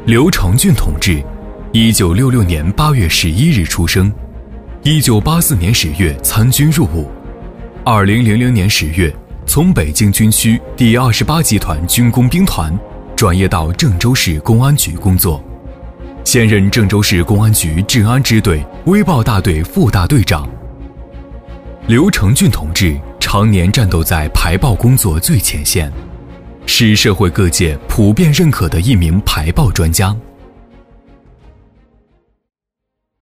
刘成俊同志，1966年8月11日出生，1984年10月参军入伍，2000年10月从北京军区第28集团军工兵团转业到郑州市公安局工作，现任郑州市公安局治安支队微豹大队副大队长。刘成俊同志常年战斗在排爆工作最前线，是社会各界普遍认可的一名排爆专家。